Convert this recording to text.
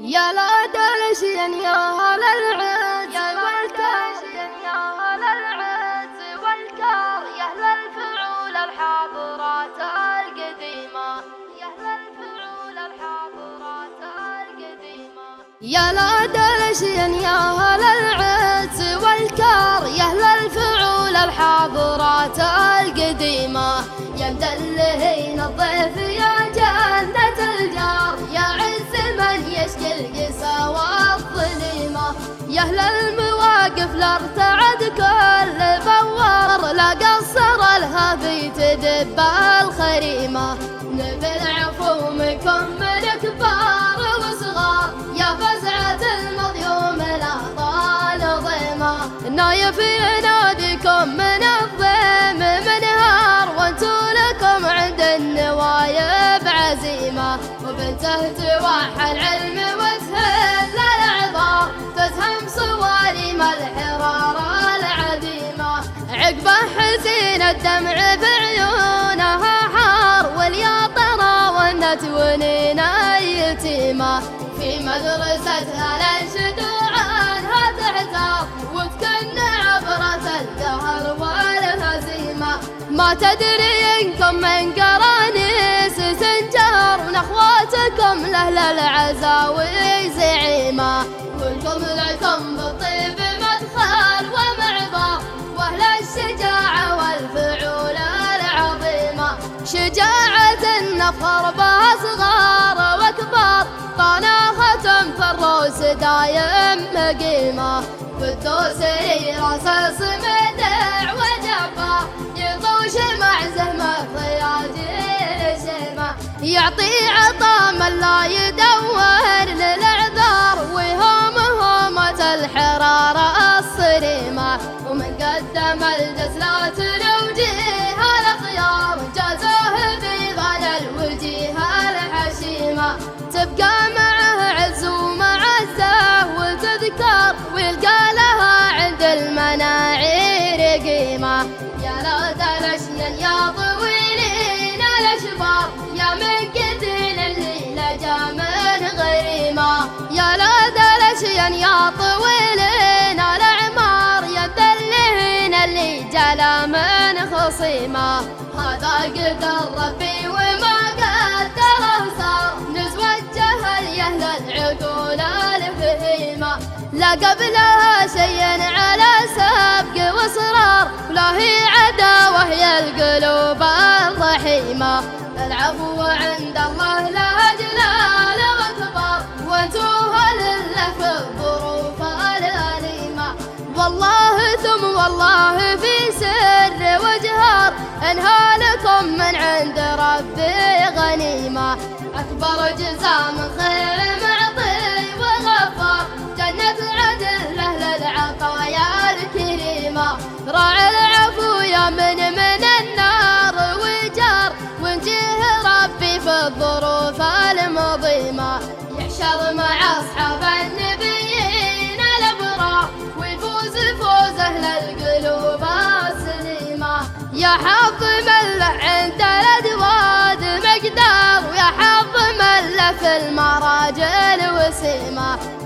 يا لا دلشين يا هل العز والكار يا هل العز والكار يا أهل الفعول الحاضرات القديمة يا أهل الفعول الحاضرات القديمة يا لا دلشين يا هل العز والكار يا أهل الفعول الحاضرات القديمة يا مدلهين الضيف يا جنة الجار يا عز من يشكي القسى والظليمة يا أهل المواقف لا ارتعد كل بوار لا قصر لها في تدب الخريمة نبي العفو منكم من كبار وصغار يا فزعة المظلوم لا طال ضيمة نايف يناديكم من الضيم منهار وانتو لكم عند النوايب عزيمة وبنته توحى العلم وتهل العذار تفهم صواريم الحرارة العظيمة عقبه حزين الدمع بعيونها حار والياطرة والنتونين اليتيمة في مدرستها الانشدوا عنها تحتار وتكن عبرة الدهر والهزيمة ما تدري انكم من قرانيس سنجار ونخواتكم لأهل العزاوي زعيمة كلكم لكم بالطيب مدخل ومعبر واهل الشجاعة والفعول العظيمة شجاعة نفخر بها صغار وكبار طناخة في الروس دايم مقيمة بالدوسري راس مدع وجبار يطوش مع زهمة خياجيل شيمة يعطي عطا من لا يدور للعذار وهم همة الحرارة الصريمة ومن قدم الجسلات الوجيه الخيار جازوه بغال الوجيه الحشيمة تبقى معه عز ومعزه وتذكر ويلقى لها عند المناعير قيمة يا لا دلشين يا طويلين الاشبار يا من قتل اللي لجا من غريمة يا لا دلشين يا طويلين الاعمار يا مدلهين اللي جلا من خصيمة هذا قدر ربي وما قدره صار نزوى الجهل يا اهل العقول الفهيمة لا قبلها شيء على سبق واصرار ولا هي عداوة هي القلوب الرحيمة العفو عند الله لا جلال واكبر وانتوها لله في الظروف الأليمة والله ثم والله في سر وجهار انها لكم من عند ربي غنيمة اكبر جزاء من خير معطي وغفار جنة عدل له للعطايا الكريمة راعي العفو يا من النار وجار ونجيه ربي في الظروف المظيمة يحشر مع أصحاب النبيين الأبرار ويفوز فوز أهل القلوب السليمة يا حظ من له عند الأدواد مقدار ويا حظ من له في المراجل وسيمة